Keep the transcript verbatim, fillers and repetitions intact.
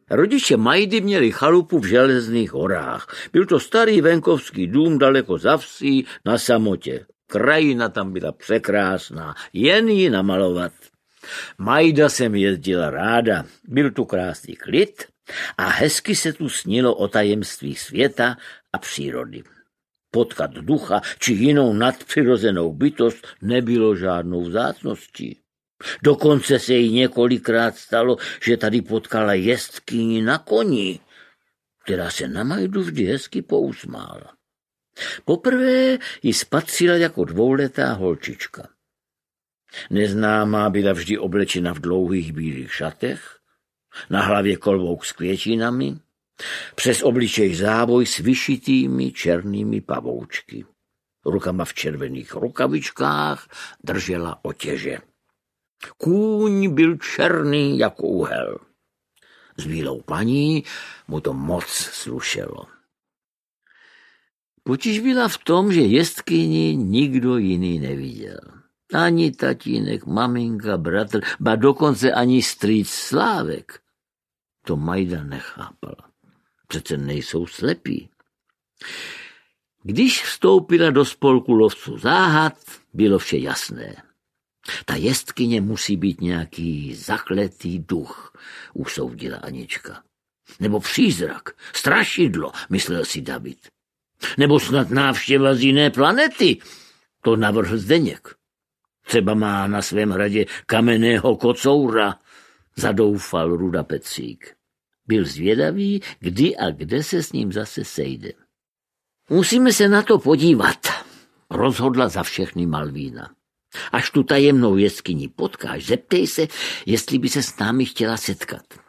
Rodiče Majdy měli chalupu v Železných horách. Byl to starý venkovský dům daleko za vsí na samotě. Krajina tam byla překrásná, jen ji namalovat. Majda sem jezdila ráda, byl tu krásný klid a hezky se tu snilo o tajemství světa a přírody. Potkat ducha či jinou nadpřirozenou bytost nebylo žádnou vzácností. Dokonce se jí několikrát stalo, že tady potkala jezdkyni na koni, která se na Majdu vždy hezky pousmála. Poprvé ji spatřila jako dvouletá holčička. Neznámá byla vždy oblečena v dlouhých bílých šatech, na hlavě klobouk s květinami, přes obličej záboj s vyšitými černými pavoučky. Rukama v červených rukavičkách držela otěže. Kůň byl černý jako úhel. S bílou paní mu to moc slušelo. Potíž byla v tom, že jezdkyni nikdo jiný neviděl. Ani tatínek, maminka, bratr, ba dokonce ani strýc Slávek. To Majda nechápala. Přece nejsou slepí. Když vstoupila do spolku lovců záhad, bylo vše jasné. Ta jezdkyně musí být nějaký zakletý duch, usoudila Anička. Nebo přízrak, strašidlo, myslel si David. Nebo snad návštěva z jiné planety, to navrhl Zdeněk. Třeba má na svém hradě kamenného kocoura, zadoufal Ruda Petřík. Byl zvědavý, kdy a kde se s ním zase sejde. Musíme se na to podívat, rozhodla za všechny Malvína. Až tu tajemnou jezdkyni potkáš, zeptej se, jestli by se s námi chtěla setkat.